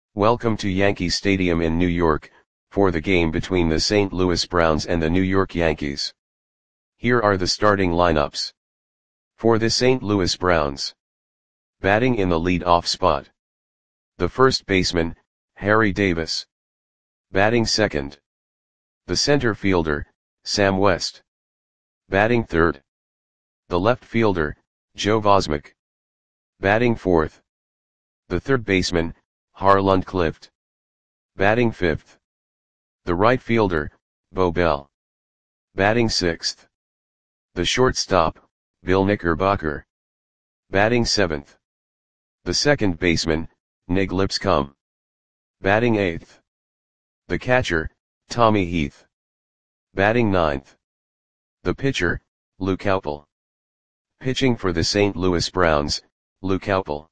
Welcome to Yankee Stadium in New York, for the game between the St. Louis Browns and the New York Yankees. Here are the starting lineups. For the St. Louis Browns. Batting in the lead-off spot. The first baseman, Harry Davis. Batting second. The center fielder, Sam West. Batting third. The left fielder, Joe Vosmek. Batting fourth. The third baseman, Harland Clift. Batting fifth. The right fielder, Bo Bell. Batting sixth. The shortstop, Bill Knickerbocker. Batting seventh. The second baseman, Nig Lipscomb. Batting eighth. The catcher, Tommy Heath. Batting ninth. The pitcher, Lou Koupal. Pitching for the St. Louis Browns, Lou Koupal.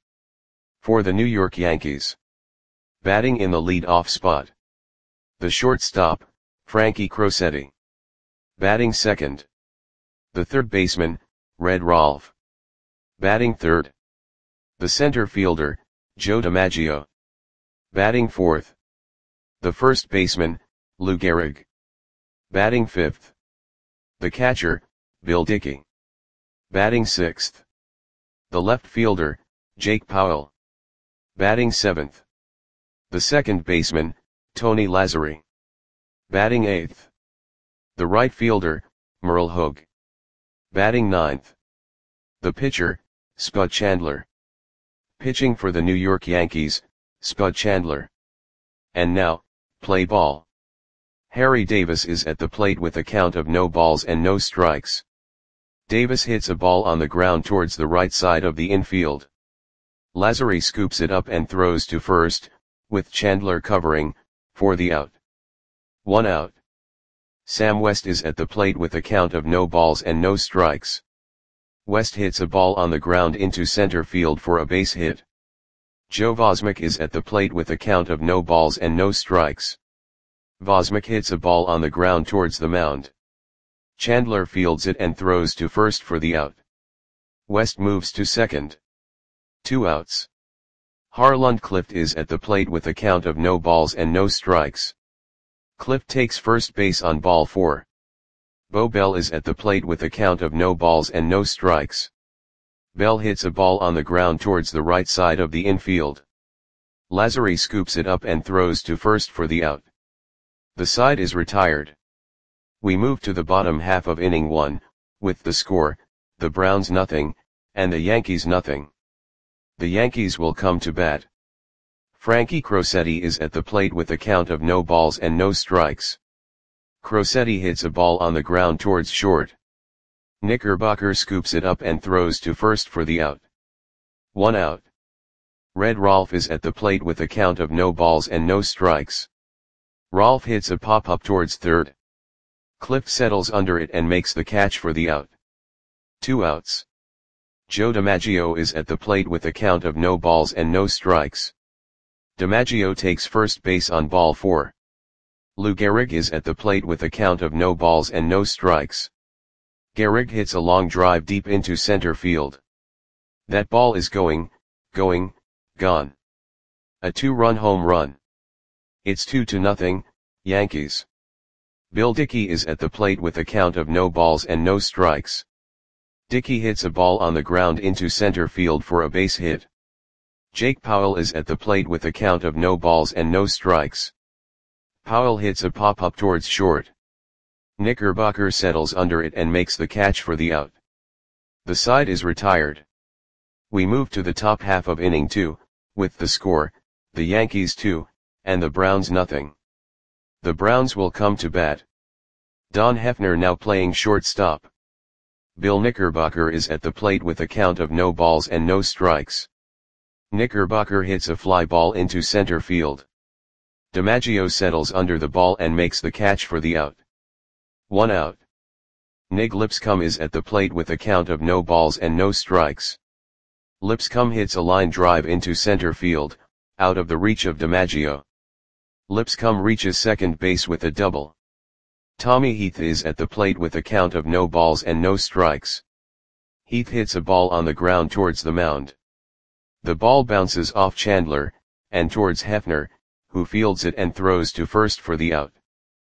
For the New York Yankees. Batting in the lead-off spot. The shortstop, Frankie Crosetti. Batting second. The third baseman, Red Rolfe. Batting third. The center fielder, Joe DiMaggio. Batting fourth. The first baseman, Lou Gehrig. Batting fifth. The catcher, Bill Dickey. Batting sixth. The left fielder, Jake Powell. Batting seventh. The second baseman, Tony Lazzeri. Batting eighth. The right fielder, Merle Hogue. Batting ninth. The pitcher, Spud Chandler. Pitching for the New York Yankees, Spud Chandler. And now, play ball. Harry Davis is at the plate with a count of no balls and no strikes. Davis hits a ball on the ground towards the right side of the infield. Lazzeri scoops it up and throws to first, with Chandler covering, for the out. 1 out. Sam West is at the plate with a count of no balls and no strikes. West hits a ball on the ground into center field for a base hit. Joe Vosmek is at the plate with a count of no balls and no strikes. Vosmek hits a ball on the ground towards the mound. Chandler fields it and throws to first for the out. West moves to second. 2 outs. Harland Clift is at the plate with a count of no balls and no strikes. Clift takes first base on ball 4. Bo Bell is at the plate with a count of no balls and no strikes. Bell hits a ball on the ground towards the right side of the infield. Lazzeri scoops it up and throws to first for the out. The side is retired. We move to the bottom half of inning 1, with the score, the Browns nothing, and the Yankees nothing. The Yankees will come to bat. Frankie Crosetti is at the plate with a count of no balls and no strikes. Crosetti hits a ball on the ground towards short. Knickerbocker scoops it up and throws to first for the out. 1 out. Red Rolfe is at the plate with a count of no balls and no strikes. Rolfe hits a pop-up towards third. Clift settles under it and makes the catch for the out. 2 outs. Joe DiMaggio is at the plate with a count of no balls and no strikes. DiMaggio takes first base on ball 4. Lou Gehrig is at the plate with a count of no balls and no strikes. Gehrig hits a long drive deep into center field. That ball is gone. A 2-run home run. It's 2-0, Yankees. Bill Dickey is at the plate with a count of no balls and no strikes. Dickey hits a ball on the ground into center field for a base hit. Jake Powell is at the plate with a count of no balls and no strikes. Powell hits a pop-up towards short. Knickerbocker settles under it and makes the catch for the out. The side is retired. We move to the top half of inning 2, with the score, the Yankees 2, and the Browns nothing. The Browns will come to bat. Don Hefner now playing shortstop. Bill Knickerbocker is at the plate with a count of no balls and no strikes. Knickerbocker hits a fly ball into center field. DiMaggio settles under the ball and makes the catch for the out. 1 out. Nig Lipscomb is at the plate with a count of no balls and no strikes. Lipscomb hits a line drive into center field, out of the reach of DiMaggio. Lipscomb reaches second base with a double. Tommy Heath is at the plate with a count of no balls and no strikes. Heath hits a ball on the ground towards the mound. The ball bounces off Chandler, and towards Hefner, who fields it and throws to first for the out.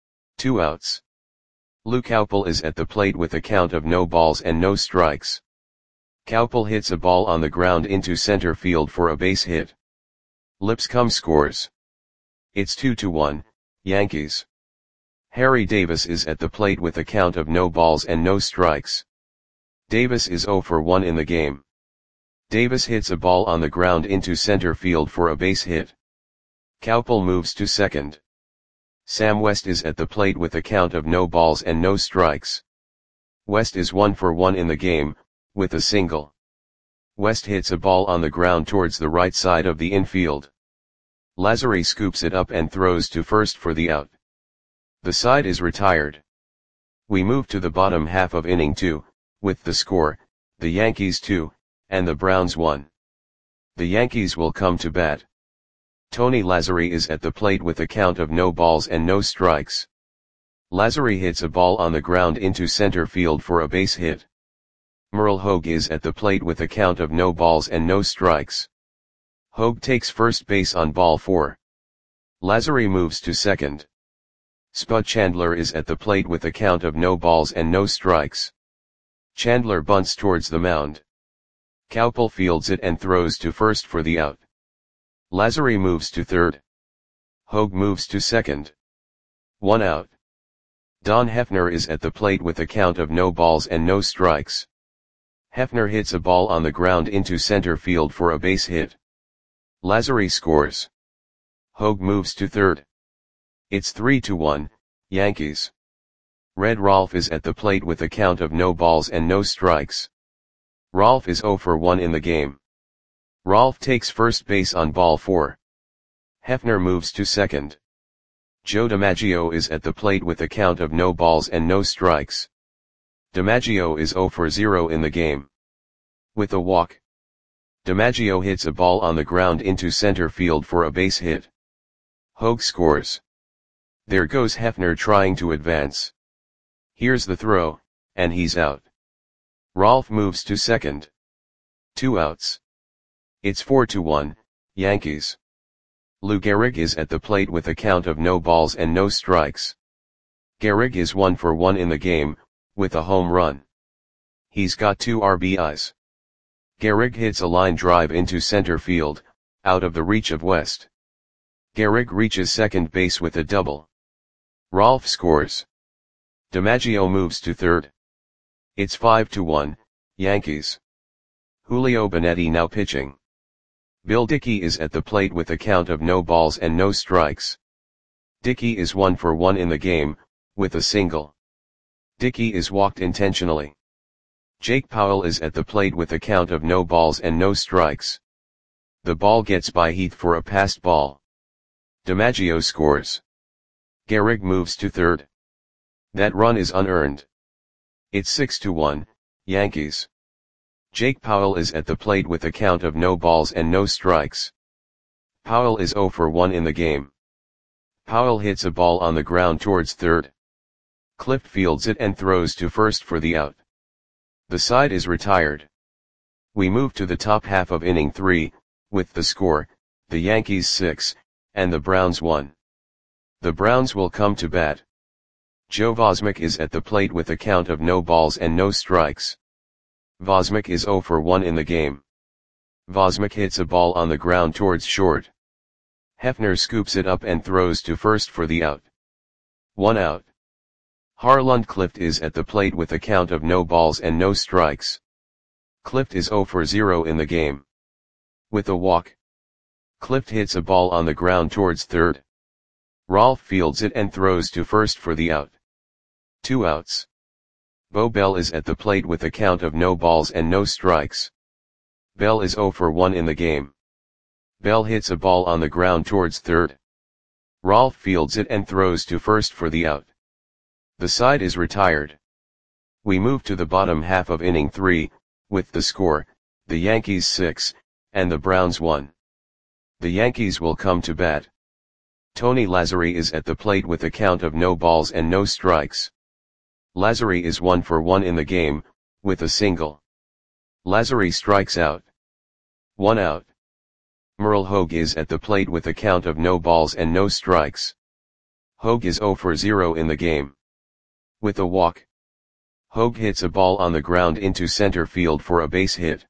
2 outs. Lou Koupal is at the plate with a count of no balls and no strikes. Koupal hits a ball on the ground into center field for a base hit. Lipscomb scores. It's 2-1, Yankees. Harry Davis is at the plate with a count of no balls and no strikes. Davis is 0 for 1 in the game. Davis hits a ball on the ground into center field for a base hit. Koupal moves to second. Sam West is at the plate with a count of no balls and no strikes. West is 1 for 1 in the game, with a single. West hits a ball on the ground towards the right side of the infield. Lazzari scoops it up and throws to first for the out. The side is retired. We move to the bottom half of inning 2, with the score, the Yankees 2, and the Browns 1. The Yankees will come to bat. Tony Lazzari is at the plate with a count of no balls and no strikes. Lazzari hits a ball on the ground into center field for a base hit. Merle Hogue is at the plate with a count of no balls and no strikes. Hogue takes first base on ball 4. Lazzari moves to second. Spud Chandler is at the plate with a count of no balls and no strikes. Chandler bunts towards the mound. Koupal fields it and throws to first for the out. Lazzari moves to third. Hogue moves to second. 1 out. Don Hefner is at the plate with a count of no balls and no strikes. Hefner hits a ball on the ground into center field for a base hit. Lazzari scores. Hogue moves to third. It's 3-1, Yankees. Red Rolfe is at the plate with a count of no balls and no strikes. Rolfe is 0 for 1 in the game. Rolfe takes first base on ball 4. Hefner moves to second. Joe DiMaggio is at the plate with a count of no balls and no strikes. DiMaggio is 0 for 0 in the game. With a walk. DiMaggio hits a ball on the ground into center field for a base hit. Hogue scores. There goes Hefner trying to advance. Here's the throw, and he's out. Rolfe moves to second. 2 outs. It's 4-1, Yankees. Lou Gehrig is at the plate with a count of no balls and no strikes. Gehrig is 1 for 1 in the game, with a home run. He's got 2 RBIs. Gehrig hits a line drive into center field, out of the reach of West. Gehrig reaches second base with a double. Rolfe scores. DiMaggio moves to third. It's 5-1, Yankees. Julio Benetti now pitching. Bill Dickey is at the plate with a count of no balls and no strikes. Dickey is 1 for 1 in the game, with a single. Dickey is walked intentionally. Jake Powell is at the plate with a count of no balls and no strikes. The ball gets by Heath for a passed ball. DiMaggio scores. Gehrig moves to third. That run is unearned. It's 6-1, Yankees. Jake Powell is at the plate with a count of no balls and no strikes. Powell is 0 for 1 in the game. Powell hits a ball on the ground towards third. Clift fields it and throws to first for the out. The side is retired. We move to the top half of inning 3, with the score, the Yankees 6, and the Browns 1. The Browns will come to bat. Joe Vosmick is at the plate with a count of no balls and no strikes. Vosmick is 0 for 1 in the game. Vosmick hits a ball on the ground towards short. Hefner scoops it up and throws to first for the out. 1 out. Harland Clift is at the plate with a count of no balls and no strikes. Clift is 0 for 0 in the game. With a walk. Clift hits a ball on the ground towards third. Rolfe fields it and throws to first for the out. 2 outs. Bo Bell is at the plate with a count of no balls and no strikes. Bell is 0 for 1 in the game. Bell hits a ball on the ground towards third. Rolfe fields it and throws to first for the out. The side is retired. We move to the bottom half of inning 3, with the score, the Yankees 6, and the Browns 1. The Yankees will come to bat. Tony Lazzari is at the plate with a count of no balls and no strikes. Lazzari is 1 for 1 in the game, with a single. Lazzari strikes out. 1 out. Merle Hogue is at the plate with a count of no balls and no strikes. Hogue is 0 for 0 in the game. With a walk, Hogue hits a ball on the ground into center field for a base hit.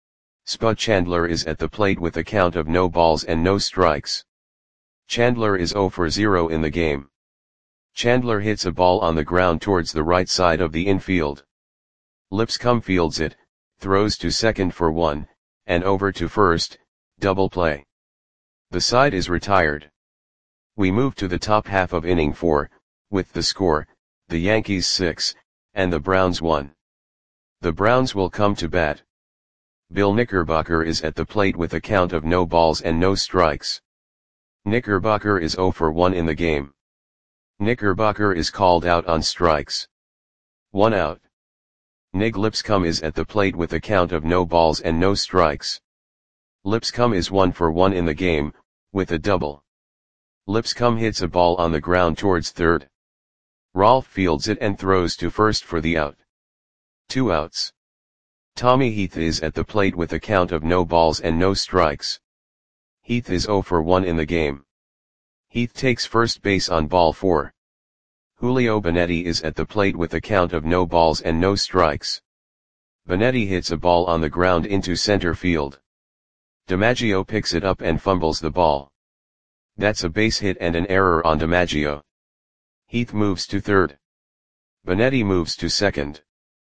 Spud Chandler is at the plate with a count of no balls and no strikes. Chandler is 0 for 0 in the game. Chandler hits a ball on the ground towards the right side of the infield. Lipscomb fields it, throws to second for 1, and over to first, double play. The side is retired. We move to the top half of inning 4, with the score, the Yankees 6, and the Browns 1. The Browns will come to bat. Bill Knickerbocker is at the plate with a count of no balls and no strikes. Knickerbocker is 0 for 1 in the game. Knickerbocker is called out on strikes. 1 out. Nig Lipscomb is at the plate with a count of no balls and no strikes. Lipscomb is 1 for 1 in the game, with a double. Lipscomb hits a ball on the ground towards third. Rolfe fields it and throws to first for the out. 2 outs. Tommy Heath is at the plate with a count of no balls and no strikes. Heath is 0 for 1 in the game. Heath takes first base on ball 4. Julio Benetti is at the plate with a count of no balls and no strikes. Benetti hits a ball on the ground into center field. DiMaggio picks it up and fumbles the ball. That's a base hit and an error on DiMaggio. Heath moves to third. Benetti moves to second.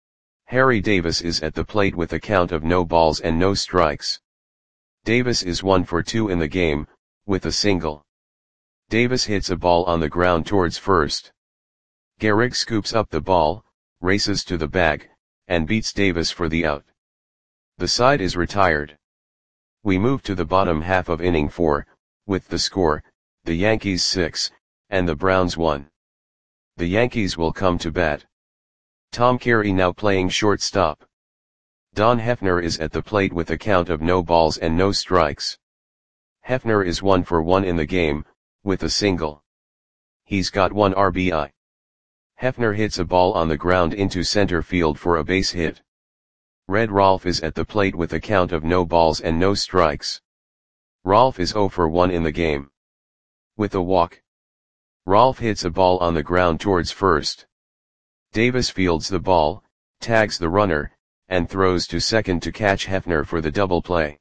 Harry Davis is at the plate with a count of no balls and no strikes. Davis is 1 for 2 in the game, with a single. Davis hits a ball on the ground towards first. Gehrig scoops up the ball, races to the bag, and beats Davis for the out. The side is retired. We move to the bottom half of inning 4, with the score, the Yankees 6, and the Browns 1. The Yankees will come to bat. Tom Carey now playing shortstop. Don Hefner is at the plate with a count of no balls and no strikes. Hefner is 1 for 1 in the game, with a single. He's got 1 RBI. Hefner hits a ball on the ground into center field for a base hit. Red Rolfe is at the plate with a count of no balls and no strikes. Rolfe is 0 for 1 in the game. With a walk, Rolfe hits a ball on the ground towards first. Davis fields the ball, tags the runner, and throws to second to catch Hefner for the double play.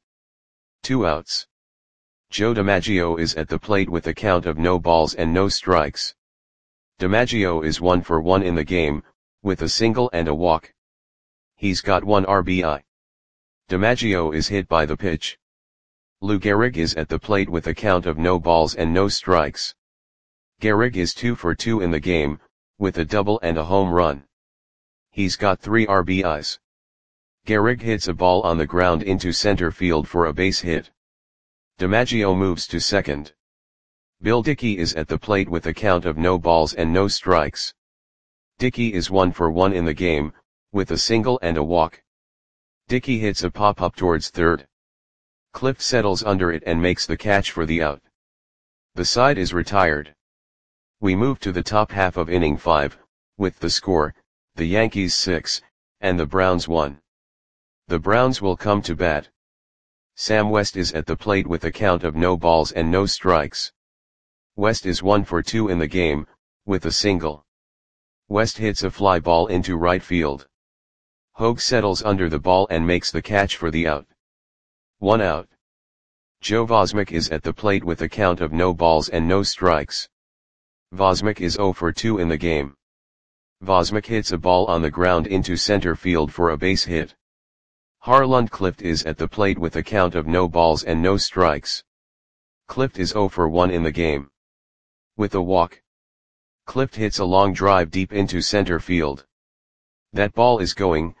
2 outs. Joe DiMaggio is at the plate with a count of no balls and no strikes. DiMaggio is 1 for 1 in the game, with a single and a walk. He's got 1 RBI. DiMaggio is hit by the pitch. Lou Gehrig is at the plate with a count of no balls and no strikes. Gehrig is 2 for 2 in the game, with a double and a home run. He's got 3 RBIs. Gehrig hits a ball on the ground into center field for a base hit. DiMaggio moves to second. Bill Dickey is at the plate with a count of no balls and no strikes. Dickey is 1 for 1 in the game, with a single and a walk. Dickey hits a pop-up towards third. Clift settles under it and makes the catch for the out. The side is retired. We move to the top half of inning 5, with the score, the Yankees 6, and the Browns 1. The Browns will come to bat. Sam West is at the plate with a count of no balls and no strikes. West is 1 for 2 in the game, with a single. West hits a fly ball into right field. Hogue settles under the ball and makes the catch for the out. 1 out. Joe Vosmick is at the plate with a count of no balls and no strikes. Vosmick is 0 for 2 in the game. Vosmick hits a ball on the ground into center field for a base hit. Harland Clift is at the plate with a count of no balls and no strikes. Clift is 0 for 1 in the game. With a walk, Clift hits a long drive deep into center field. That ball is gone.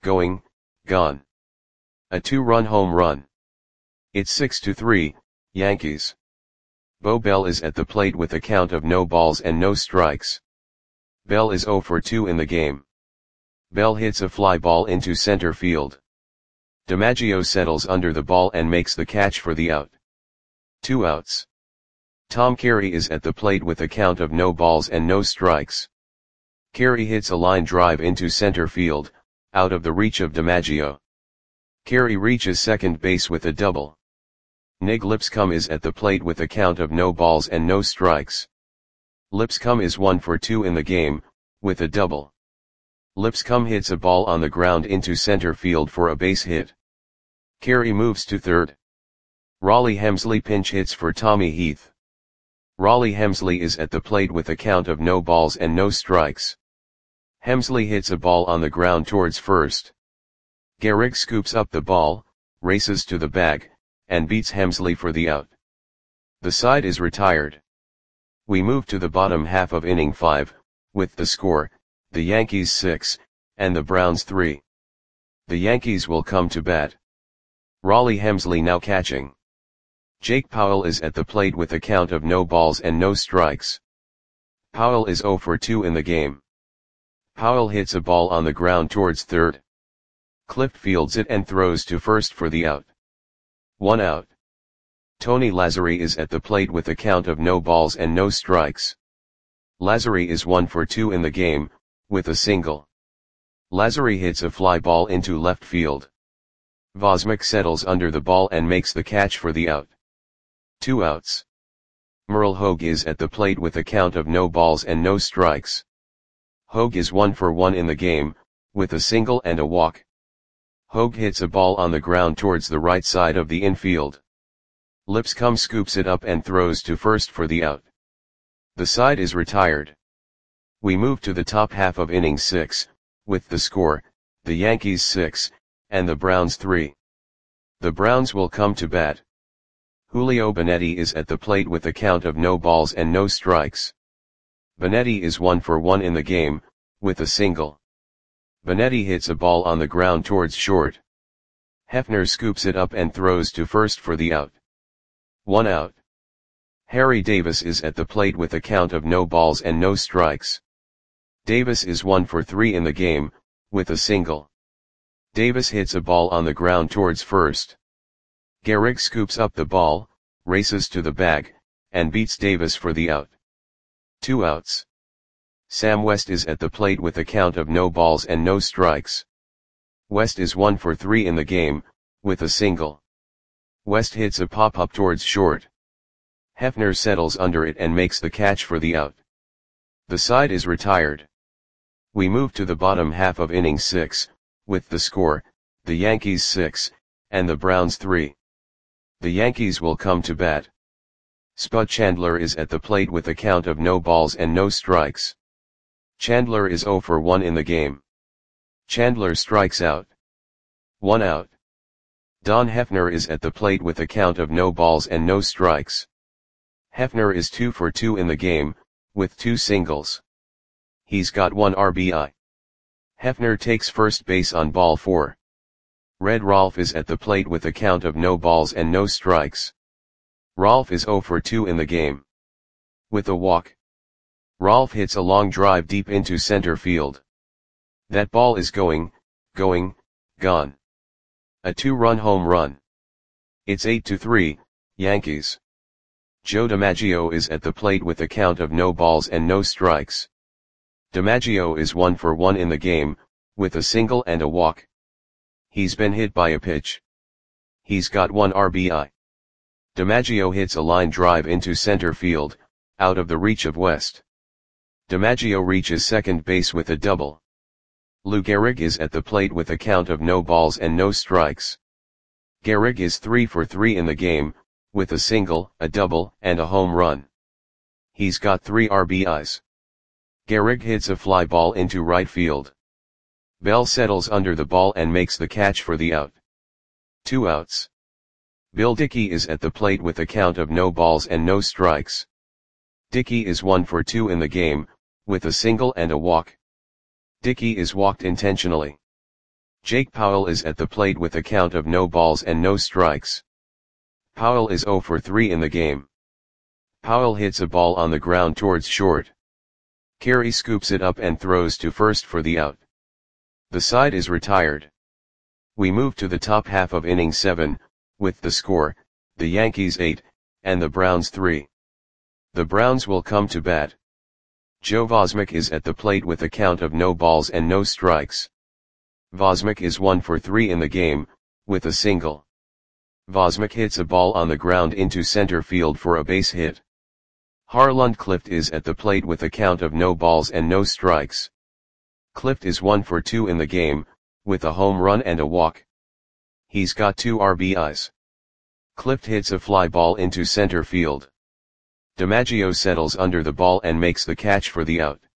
A 2-run home run. It's 6-3, Yankees. Bo Bell is at the plate with a count of no balls and no strikes. Bell is 0 for 2 in the game. Bell hits a fly ball into center field. DiMaggio settles under the ball and makes the catch for the out. 2 outs. Tom Carey is at the plate with a count of no balls and no strikes. Carey hits a line drive into center field, out of the reach of DiMaggio. Carey reaches second base with a double. Nig Lipscomb is at the plate with a count of no balls and no strikes. Lipscomb is 1 for 2 in the game, with a double. Lipscomb hits a ball on the ground into center field for a base hit. Carey moves to third. Raleigh Hemsley pinch hits for Tommy Heath. Raleigh Hemsley is at the plate with a count of no balls and no strikes. Hemsley hits a ball on the ground towards first. Gehrig scoops up the ball, races to the bag, and beats Hemsley for the out. The side is retired. We move to the bottom half of inning 5, with the score, the Yankees 6, and the Browns 3. The Yankees will come to bat. Raleigh Hemsley now catching. Jake Powell is at the plate with a count of no balls and no strikes. Powell is 0 for 2 in the game. Powell hits a ball on the ground towards third. Clift fields it and throws to first for the out. 1 out. Tony Lazzeri is at the plate with a count of no balls and no strikes. Lazzeri is 1 for 2 in the game, with a single. Lazzeri hits a fly ball into left field. Vosmic settles under the ball and makes the catch for the out. 2 outs. Merle Hogue is at the plate with a count of no balls and no strikes. Hogue is 1 for 1 in the game, with a single and a walk. Hogue hits a ball on the ground towards the right side of the infield. Lipscomb scoops it up and throws to first for the out. The side is retired. We move to the top half of inning 6, with the score, the Yankees 6, and the Browns 3. The Browns will come to bat. Julio Benetti is at the plate with a count of no balls and no strikes. Benetti is 1 for 1 in the game, with a single. Benetti hits a ball on the ground towards short. Hefner scoops it up and throws to first for the out. 1 out. Harry Davis is at the plate with a count of no balls and no strikes. Davis is 1 for 3 in the game, with a single. Davis hits a ball on the ground towards first. Gehrig scoops up the ball, races to the bag, and beats Davis for the out. 2 outs. Sam West is at the plate with a count of no balls and no strikes. West is 1 for 3 in the game, with a single. West hits a pop-up towards short. Hefner settles under it and makes the catch for the out. The side is retired. We move to the bottom half of inning 6, with the score, the Yankees 6, and the Browns 3. The Yankees will come to bat. Spud Chandler is at the plate with a count of no balls and no strikes. Chandler is 0 for 1 in the game. Chandler strikes out. 1 out. Don Hefner is at the plate with a count of no balls and no strikes. Hefner is 2 for 2 in the game, with 2 singles. He's got 1 RBI. Hefner takes first base on ball 4. Red Rolfe is at the plate with a count of no balls and no strikes. Rolfe is 0 for 2 in the game. With a walk. Rolfe hits a long drive deep into center field. That ball is gone. A 2-run home run. It's 8-3, Yankees. Joe DiMaggio is at the plate with a count of no balls and no strikes. DiMaggio is 1 for 1 in the game, with a single and a walk. He's been hit by a pitch. He's got 1 RBI. DiMaggio hits a line drive into center field, out of the reach of West. DiMaggio reaches second base with a double. Lou Gehrig is at the plate with a count of no balls and no strikes. Gehrig is 3 for 3 in the game, with a single, a double, and a home run. He's got 3 RBIs. Gehrig hits a fly ball into right field. Bell settles under the ball and makes the catch for the out. 2 outs. Bill Dickey is at the plate with a count of no balls and no strikes. Dickey is 1 for 2 in the game, with a single and a walk. Dickey is walked intentionally. Jake Powell is at the plate with a count of no balls and no strikes. Powell is 0 for 3 in the game. Powell hits a ball on the ground towards short. Carey scoops it up and throws to first for the out. The side is retired. We move to the top half of inning 7, with the score, the Yankees 8, and the Browns 3. The Browns will come to bat. Joe Vosmic is at the plate with a count of no balls and no strikes. Vosmic is 1 for 3 in the game, with a single. Vosmik hits a ball on the ground into center field for a base hit. Harlund Clift is at the plate with a count of no balls and no strikes. Clift is 1 for 2 in the game, with a home run and a walk. He's got 2 RBIs. Clift hits a fly ball into center field. DiMaggio settles under the ball and makes the catch for the out.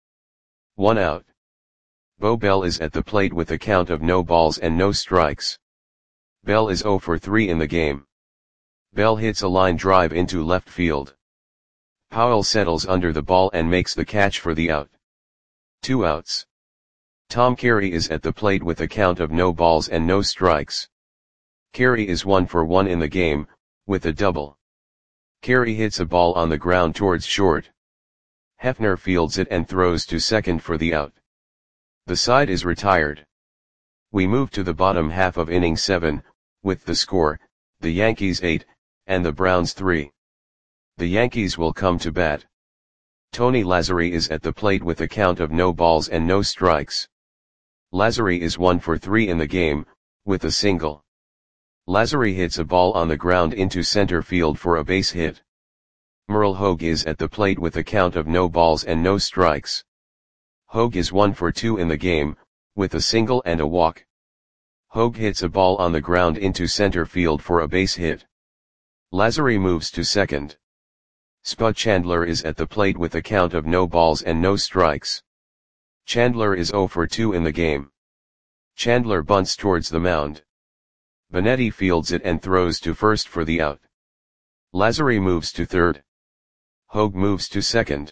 1 out. Bo Bell is at the plate with a count of no balls and no strikes. Bell is 0 for 3 in the game. Bell hits a line drive into left field. Powell settles under the ball and makes the catch for the out. 2 outs. Tom Carey is at the plate with a count of no balls and no strikes. Carey is 1 for 1 in the game, with a double. Carey hits a ball on the ground towards short. Hefner fields it and throws to second for the out. The side is retired. We move to the bottom half of inning 7, with the score, the Yankees 8, and the Browns 3. The Yankees will come to bat. Tony Lazzeri is at the plate with a count of no balls and no strikes. Lazzeri is 1 for 3 in the game, with a single. Lazzeri hits a ball on the ground into center field for a base hit. Merle Hogue is at the plate with a count of no balls and no strikes. Hogue is 1 for 2 in the game, with a single and a walk. Hogue hits a ball on the ground into center field for a base hit. Lazzeri moves to second. Spud Chandler is at the plate with a count of no balls and no strikes. Chandler is 0 for 2 in the game. Chandler bunts towards the mound. Benetti fields it and throws to first for the out. Lazzeri moves to third. Hogue moves to second.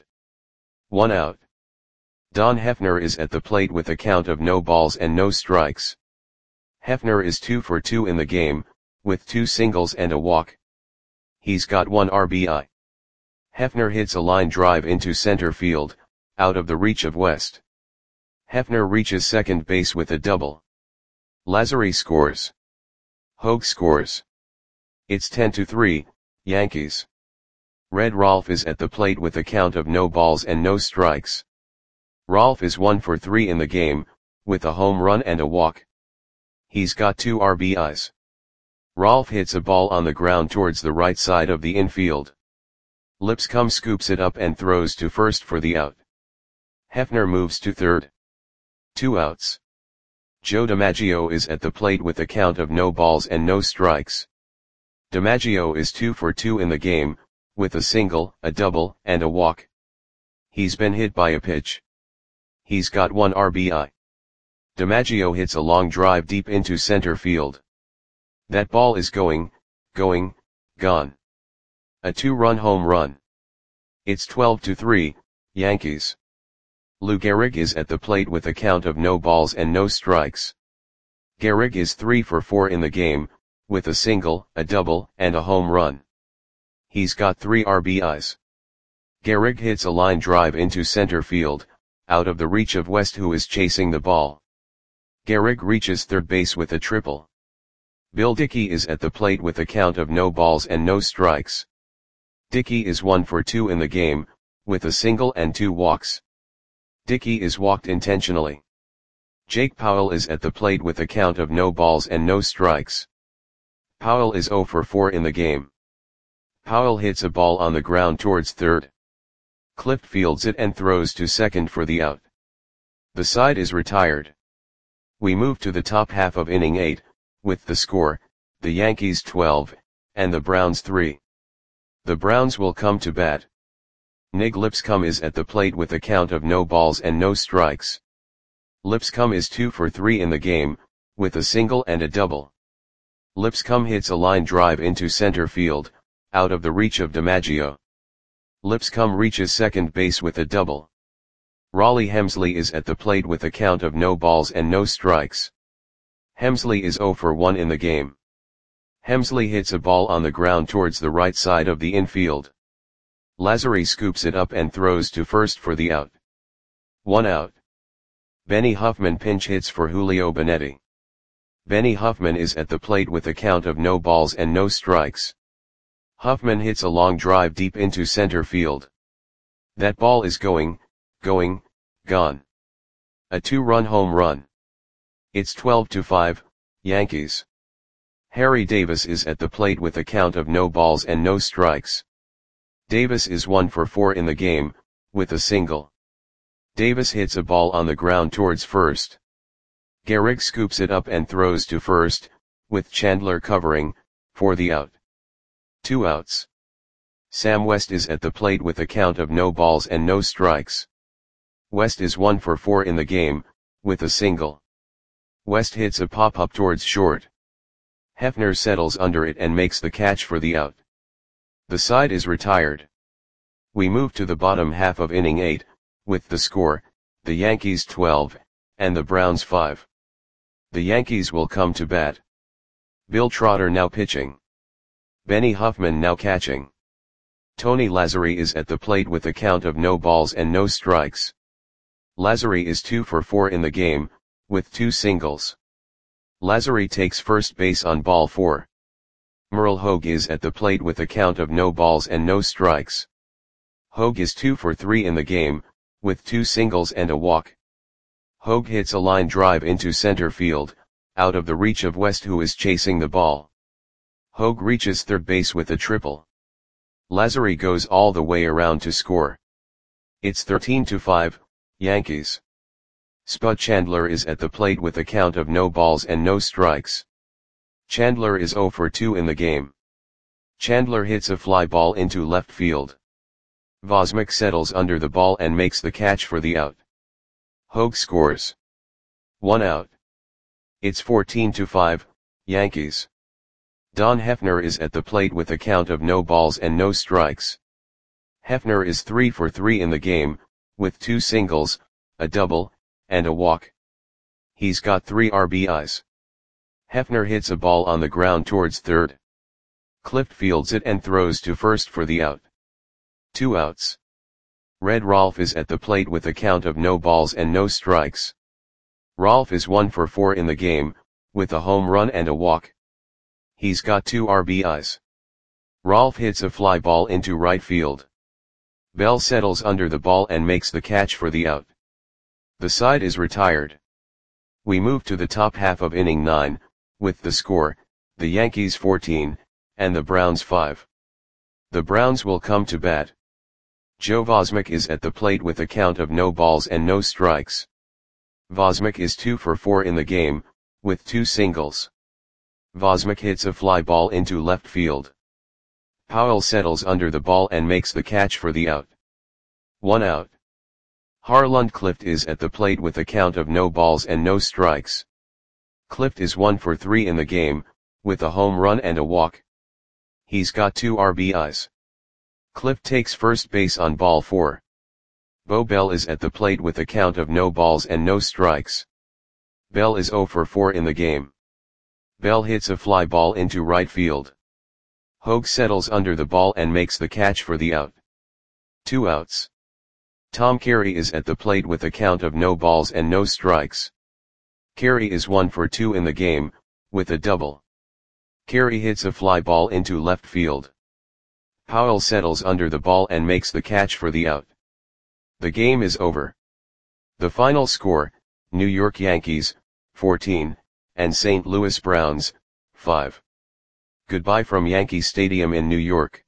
1 out. Don Hefner is at the plate with a count of no balls and no strikes. Hefner is 2 for 2 in the game, with 2 singles and a walk. He's got 1 RBI. Hefner hits a line drive into center field, out of the reach of West. Hefner reaches second base with a double. Lazzeri scores. Hogue scores. It's 10-3, Yankees. Red Rolfe is at the plate with a count of no balls and no strikes. Rolfe is 1 for 3 in the game, with a home run and a walk. He's got 2 RBIs. Rolfe hits a ball on the ground towards the right side of the infield. Lipscomb scoops it up and throws to first for the out. Hefner moves to third. 2 outs. Joe DiMaggio is at the plate with a count of no balls and no strikes. DiMaggio is 2 for 2 in the game, with a single, a double, and a walk. He's been hit by a pitch. He's got 1 RBI. DiMaggio hits a long drive deep into center field. That ball is going, gone. A 2-run home run. It's 12-3, Yankees. Lou Gehrig is at the plate with a count of no balls and no strikes. Gehrig is 3 for 4 in the game, with a single, a double, and a home run. He's got 3 RBIs. Gehrig hits a line drive into center field, out of the reach of West, who is chasing the ball. Gehrig reaches third base with a triple. Bill Dickey is at the plate with a count of no balls and no strikes. Dickey is 1 for 2 in the game, with a single and 2 walks. Dickey is walked intentionally. Jake Powell is at the plate with a count of no balls and no strikes. Powell is 0 for 4 in the game. Powell hits a ball on the ground towards third. Clift fields it and throws to second for the out. The side is retired. We move to the top half of inning 8, with the score, the Yankees 12, and the Browns 3. The Browns will come to bat. Nig Lipscomb is at the plate with a count of no balls and no strikes. Lipscomb is 2 for 3 in the game, with a single and a double. Lipscomb hits a line drive into center field, out of the reach of DiMaggio. Lipscomb reaches second base with a double. Raleigh Hemsley is at the plate with a count of no balls and no strikes. Hemsley is 0 for 1 in the game. Hemsley hits a ball on the ground towards the right side of the infield. Lazzeri scoops it up and throws to first for the out. 1 out. Benny Huffman pinch hits for Julio Benetti. Benny Huffman is at the plate with a count of no balls and no strikes. Huffman hits a long drive deep into center field. That ball is going, gone. A 2-run home run. It's 12-5, Yankees. Harry Davis is at the plate with a count of no balls and no strikes. Davis is 1 for 4 in the game, with a single. Davis hits a ball on the ground towards first. Gehrig scoops it up and throws to first, with Chandler covering, for the out. 2 outs. Sam West is at the plate with a count of no balls and no strikes. West is 1 for 4 in the game, with a single. West hits a pop-up towards short. Hefner settles under it and makes the catch for the out. The side is retired. We move to the bottom half of inning 8, with the score, the Yankees 12, and the Browns 5. The Yankees will come to bat. Bill Trotter now pitching. Benny Huffman now catching. Tony Lazzeri is at the plate with a count of no balls and no strikes. Lazzeri is 2 for 4 in the game, with 2 singles. Lazzeri takes first base on ball 4. Merle Hogue is at the plate with a count of no balls and no strikes. Hogue is 2 for 3 in the game, with 2 singles and a walk. Hogue hits a line drive into center field, out of the reach of West, who is chasing the ball. Hogue reaches third base with a triple. Lazzeri goes all the way around to score. It's 13-5, Yankees. Spud Chandler is at the plate with a count of no balls and no strikes. Chandler is 0 for 2 in the game. Chandler hits a fly ball into left field. Vosmic settles under the ball and makes the catch for the out. Hogue scores. 1 out. It's 14-5, Yankees. Don Hefner is at the plate with a count of no balls and no strikes. Hefner is 3 for 3 in the game, with 2 singles, a double, and a walk. He's got 3 RBIs. Hefner hits a ball on the ground towards third. Clift fields it and throws to first for the out. 2 outs. Red Rolfe is at the plate with a count of no balls and no strikes. Rolfe is 1 for 4 in the game, with a home run and a walk. He's got 2 RBIs. Rolfe hits a fly ball into right field. Bell settles under the ball and makes the catch for the out. The side is retired. We move to the top half of inning 9, with the score, the Yankees 14, and the Browns 5. The Browns will come to bat. Joe Vosmic is at the plate with a count of no balls and no strikes. Vosmic is 2 for 4 in the game, with 2 singles. Vosmic hits a fly ball into left field. Powell settles under the ball and makes the catch for the out. 1 out. Harland Clift is at the plate with a count of no balls and no strikes. Clift is 1 for 3 in the game, with a home run and a walk. He's got 2 RBIs. Clift takes first base on ball 4. Bo Bell is at the plate with a count of no balls and no strikes. Bell is 0 for 4 in the game. Bell hits a fly ball into right field. Hogue settles under the ball and makes the catch for the out. 2 outs. Tom Carey is at the plate with a count of no balls and no strikes. Carey is 1 for 2 in the game, with a double. Carey hits a fly ball into left field. Powell settles under the ball and makes the catch for the out. The game is over. The final score, New York Yankees, 14, and St. Louis Browns, 5. Goodbye from Yankee Stadium in New York.